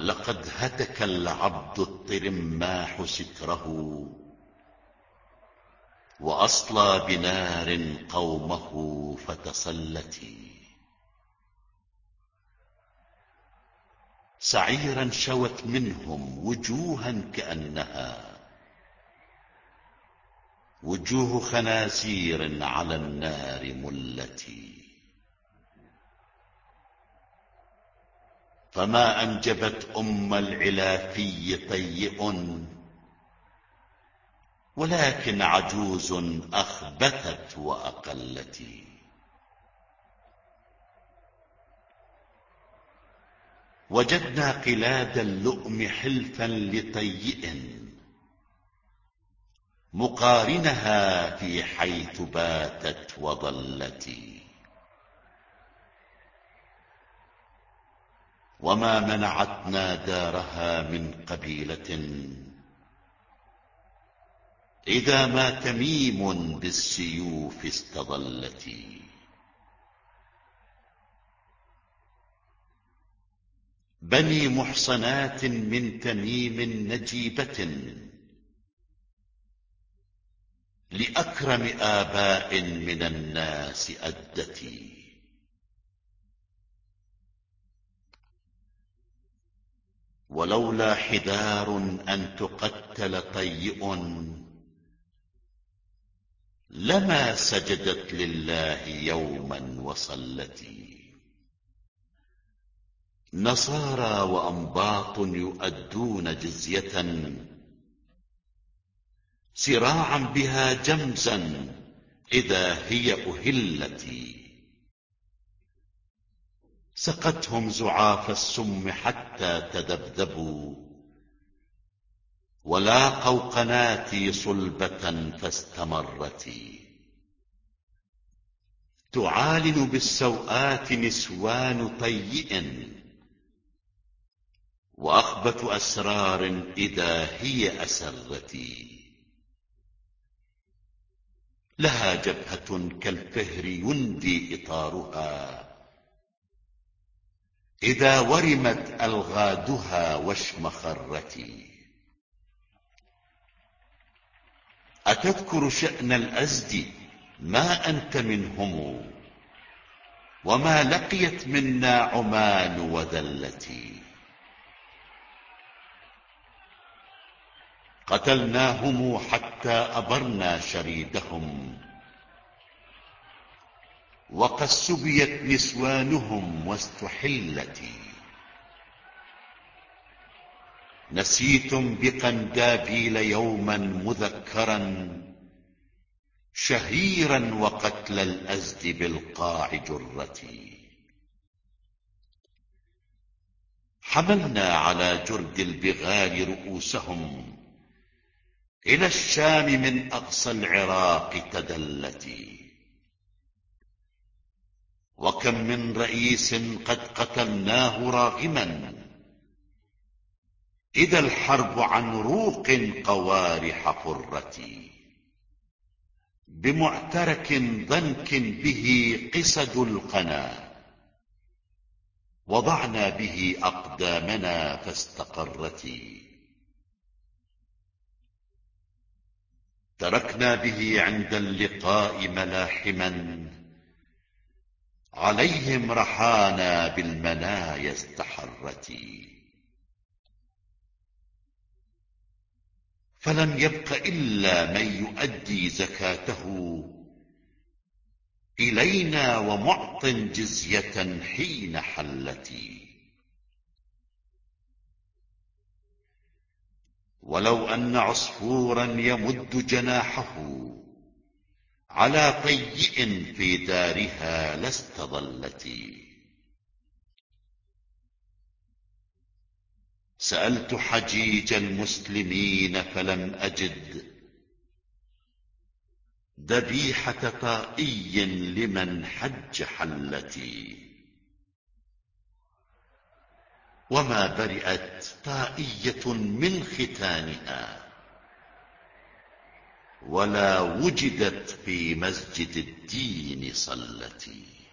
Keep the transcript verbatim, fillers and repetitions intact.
لقد هتك العبد الطرماح ستره، وأصلى بنار قومه فتسلتي. سعيرا شوت منهم وجوها كأنها وجوه خنازير على النار ملتي. فما أنجبت أم العلافي طيء، ولكن عجوز أخبثت وأقلت. وجدنا قلاد اللؤم حلفا لطيء، مقارنها في حيث باتت وظلت. وما منعتنا دارها من قبيلة، إذا ما تميم بالسيوف استظلت. بني محصنات من تميم نجيبة، لأكرم آباء من الناس أدتي. ولولا حذار أن تقتل طيء، لما سجدت لله يوما وصلت. نصارى وأنباط يؤدون جزية، سراعا بها جمزا إذا هي أهلت. سقتهم زعاف السم حتى تذبذبوا، ولاقوا قناتي صلبة فاستمرت. تعالن بالسوآت نسوان طيء، وأخبث أسرار إذا هي أسرت. لها جبهة كالفهر يندي إطارها، إذا ورمت ألغادها واشمخرت. أتذكر شأن الأزد؟ ما أنت منهم، وما لقيت منا عمان وذلتي. قتلناهم حتى أبرنا شريدهم، وقد سبيت نسوانهم واستحلت. نسيتم بقندابيل يوما مذكرا، شهيرا وقتل الأزد بالقاع جرتي. حملنا على جرد البغال رؤوسهم، إلى الشام من أقصى العراق تدلتي. وكم من رئيس قد قتلناه راغما، إذا الحرب عن روق قوارح فرتي. بمعترك ضنك به قسد القنا، وضعنا به أقدامنا فاستقرت. تركنا به عند اللقاء ملاحما، عليهم رحانا بالمنايا استحرت. فلم يبق إلا من يؤدي زكاته إلينا، ومعط جزية حين حلت. ولو أن عصفورا يمد جناحه على طيء في دارها لاستظلت. سألت حجيج المسلمين فلم أجد ذبيحة طائي لمن حج حلتي. وما برئت طائية من ختانها، ولا وجدت في مسجد الدين صلتي.